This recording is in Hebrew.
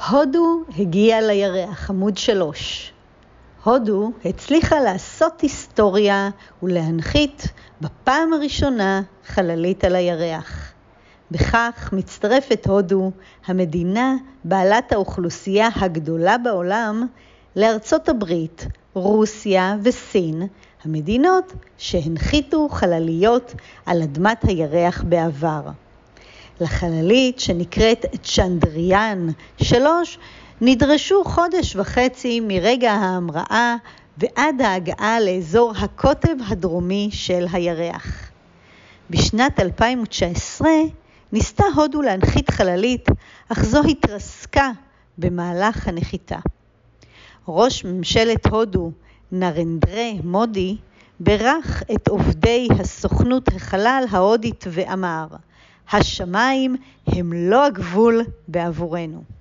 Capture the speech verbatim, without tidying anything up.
הודו הגיעה לירח, עמוד שלוש. הודו הצליחה לעשות היסטוריה ולהנחית בפעם הראשונה חללית על הירח. בכך מצטרפת הודו, המדינה בעלת האוכלוסייה הגדולה בעולם, לארצות הברית, רוסיה וסין, המדינות שהנחיתו חלליות על אדמת הירח בעבר. לחללית שנקראת צ'נדריאן שלוש נדרשו חודש וחצי מרגע ההמראה ועד ההגעה לאזור הקוטב הדרומי של הירח. בשנת אלפיים תשע עשרה ניסתה הודו להנחית חללית, אך זו התרסקה במהלך הנחיתה. ראש ממשלת הודו, נרנדרה מודי, ברך את עובדי הסוכנות החלל ההודית ואמר, השמיים הם לא הגבול בעבורנו.